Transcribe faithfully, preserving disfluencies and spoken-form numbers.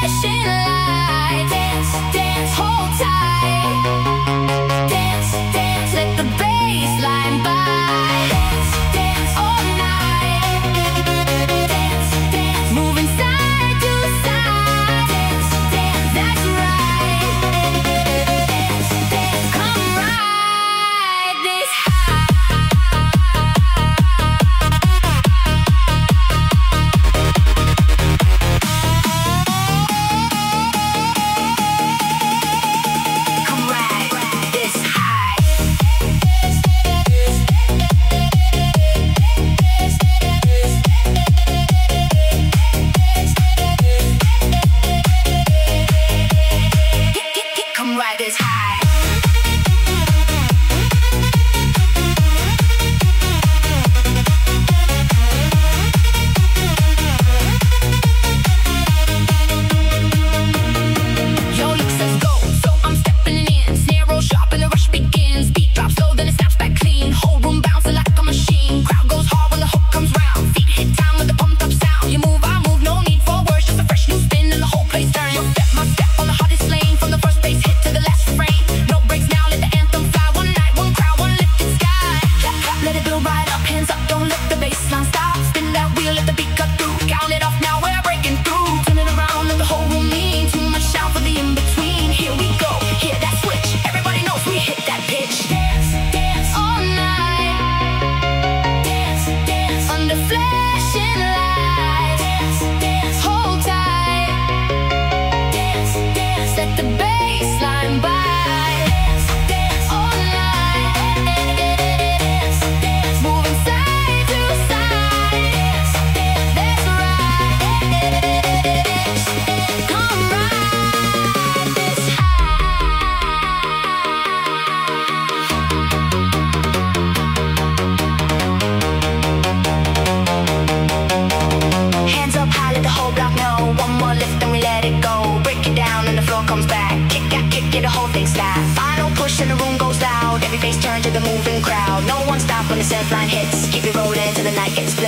flashing lights. Dance, dance, hold tight. Dance, dance, let the bass line by. Dance, dance all night. Dance, dance, moving side to side. Dance, dance, that's right. Dance, dance, come ride this high. Come ride this high. Come ride this high. Yo, look says go, so I'm stepping in. Snare roll sharp and the rush begins. Beat drops slow, then it snaps back clean. Whole room bouncing like a machine. Crowd goes hard when the hook comes round. Feet hit time with the pumped up sound. You move, I move, no need for words. Just a fresh new spin and the whole place turns. Your step, my step on the hottest lane. From the first bass hit to the last refrain. No breaks now, let the anthem fly. One night, one crowd, one lifted sky. Clap, clap, let it build right up. Hands up, don't let the bass line stop. Spin that wheel, let the beat cut through. Count it off now, we're breaking through. Turn it around, let the whole room lean. Too much sound for the in-between. Here we go, hear that switch. Everybody knows we hit that pitch. Dance, dance all night. Dance, dance under flashing lights. Dance, dance, hold tight. Dance, dance, let the bass line by. Dance, dance all night. Dance, dance, moving side to side. Dance, dance, that's right. Come ride this high. Hands up high, let the whole block know. One more lift and we let it go. Break it down and the floor comes back. Kick that, kick it, the whole thing snap. Final push and the room goes loud. Every face turn to the moving crowd. No one stop when the set line hits. Keep it rolling till the night gets split.